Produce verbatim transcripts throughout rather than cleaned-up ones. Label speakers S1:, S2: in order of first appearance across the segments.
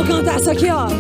S1: Vamos cantar essa aqui, ó.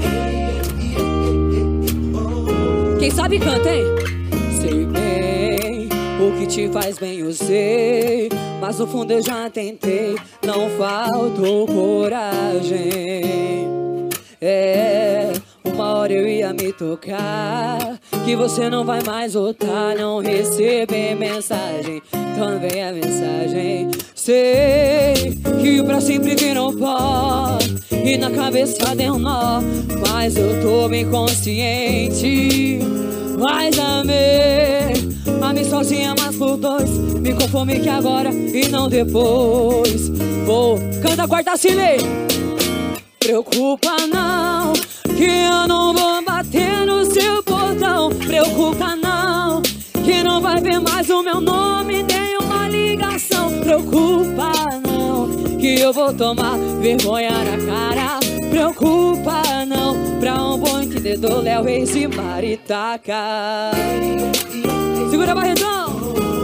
S1: Quem sabe canta, hein? Sei bem o que te faz bem, eu sei, mas no fundo eu já tentei, não faltou coragem. É, uma hora eu ia me tocar que você não vai mais voltar, não receber mensagem. Então vem a mensagem. Sei que o pra sempre virou pó e na cabeça deu nó, mas eu tô bem consciente. Mas amei, amei sozinha, mas por dois. Me conforme que agora e não depois. Vou, canta a quarta Cilei. Preocupa não, que eu não vou bater no seu portão. Preocupa não, que não vai ver mais o meu nome, nem uma ligação. Preocupa não, que eu vou tomar vergonha na cara. Preocupa não, pra um bom entendedor, Léo Reis e Maritaca. Segura, Barretão.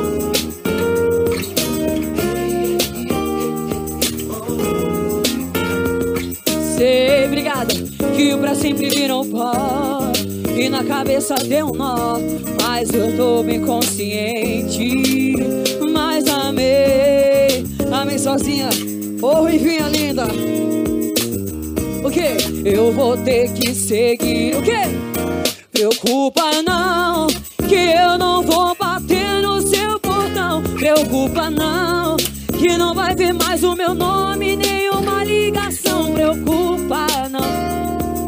S1: Sei, obrigada, que o pra sempre virou pó e na cabeça deu um nó, mas eu tô bem consciente. Mas amei, amei sozinha. Ô, Ruivinha linda. O quê? Eu vou ter que seguir. O quê? Preocupa não, que eu não vou bater no seu portão. Preocupa não, que não vai ver mais o meu nome, nem uma ligação. Preocupa não,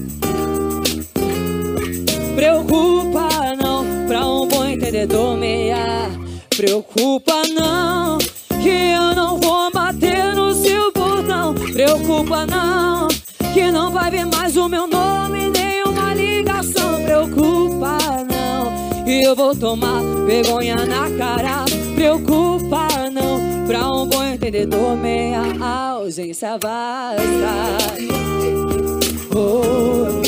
S1: preocupa não, pra um bom entendedor meia. Preocupa não, que eu não vou bater no seu portão. Preocupa não, que não vai ver mais o meu nome, nem uma ligação. Preocupa não, e eu vou tomar vergonha na cara. Preocupa não, pra um bom entendedor meia ausência basta. Oh,